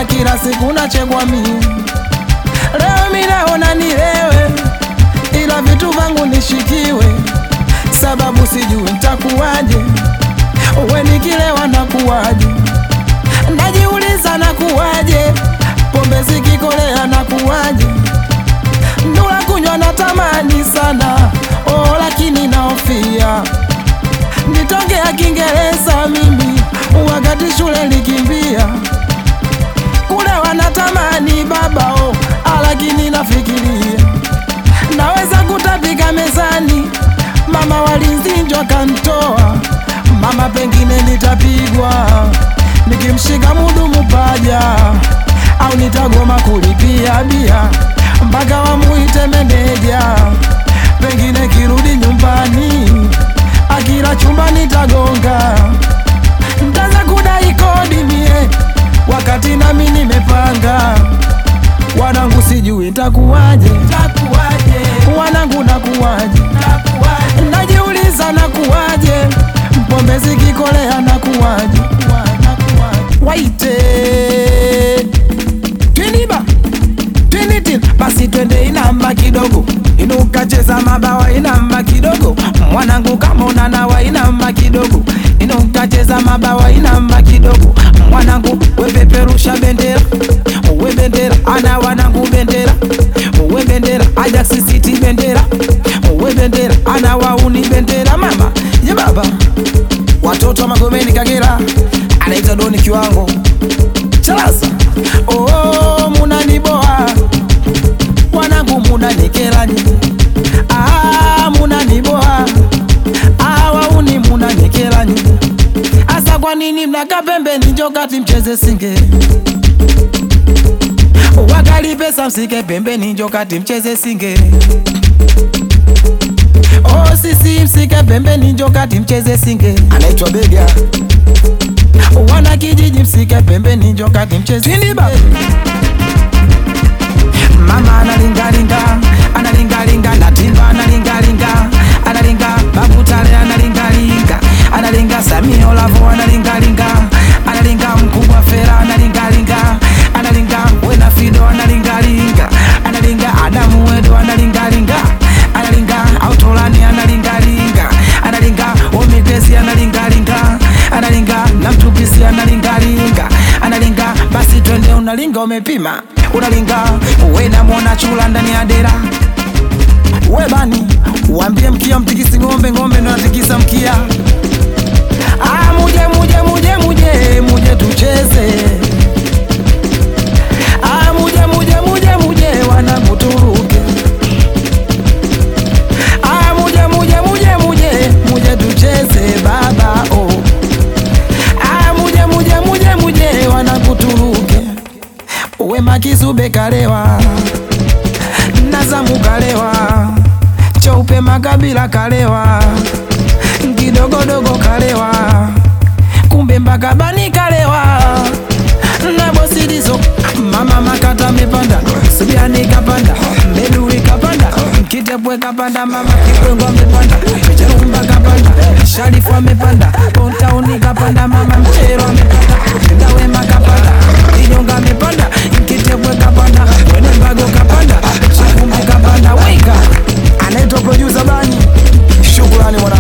kila siku nachekwa mimi. Leo mimi naona nilewe, ila vitu vangu nishikiwe, sababu sijui nitakuwaje. Uwe nikilewa nakuwaje, najiuliza nakuwaje. Pombe zikikolea nakuwaje, ndula kunywa natamani sana, oh lakini naofia nitongea Kiingereza mimi, wakati shule likimbia. Kulewa natamani baba, oh lakini nafikiria naweza kutapika mezani. Mama walinzinjwa kantoa, mama pengine nitapigwa nikimshika mudumu paja, au nitagoma kulipia bia mpaka wamuite meneja. Pengine kirudi nyumbani akila chumba nitagonga, ntaza kudai kodi mie wakati nami nimepanga. Wanangu sijui nitakuwaje, wanangu nakuwaje, najiuliza nakuwaje. Pombe zikikolea nakuwaje, waite twiniba twinitil. Basi twende inamba kidogo, inuka cheza mabawa inamba kidogo. Mwanangu kama unanawa inamba kidogo, inuka cheza mabawa inamba kidogo. Mwanangu wepeperusha bendera, uwe bendera. Ana wanangu bendera, uwe bendera. Ajax City bendera, uwe bendera. Ana wauni bendera mama ye baba. Watoto wa Magomeni Kagera, anaita Doni Kiwango Chalasa. Oh munaniboa, wanangu munanikerani. Munaniboa, wauni munanikerani. Asa kwa nini mnaka pembeni njokati mcheze singe? Wakali pesa msike pembeni njokati mcheze singe. Oh sisi msike pembeni njokati mcheze singe. Anaitwa Bega. Wana kijiji msike pembeni njokati mcheze singe. Mama analingalinga, analingalinga. Natimba analingalinga, analinga. Babutale analingalinga, analinga. Samio Lavo analingalinga, analinga. Mkubwa Fera analingalinga, analinga. Wena Fido analingalinga, analinga. Adamu Wedo analingalinga, analinga. Autolani analingalinga, analinga. Omigresi analingalinga, analinga. Namtupisi analingalinga, analinga. Basi twende unalinga umepima, unalinga. Wena mwona chula ndani ya dera. Webani wambie mkia mtikisi ngombe, ngombe ndo natikisa mkia. Muje muje muje muje muje tucheze. Muje muje muje muje wanangu turuke. Muje muje muje muje muje tucheze baba oh. Muje muje muje muje wanangu turuke. Uwe Makizube kalewa, Nazamu kalewa, Cheupe Makabila kalewa, Kidogodogo kalewa, kumbe mpaka Bani kalewa, na Bosi Dizo. Mama Makata mepanda, Subiani kapanda, Medui kapanda, Kitepwe kapanda, mama Kikwengo mepanda, Cherumba kapanda, Sharifu amepanda, Pontauni kapanda, mama Mchero amepanda, Dawema kapanda, Inyonga mepanda, Kitepwe kapanda, Wenembago kapanda, Chikumbi kapanda. Weka anaitwa producer Bani. Shukrani mwana.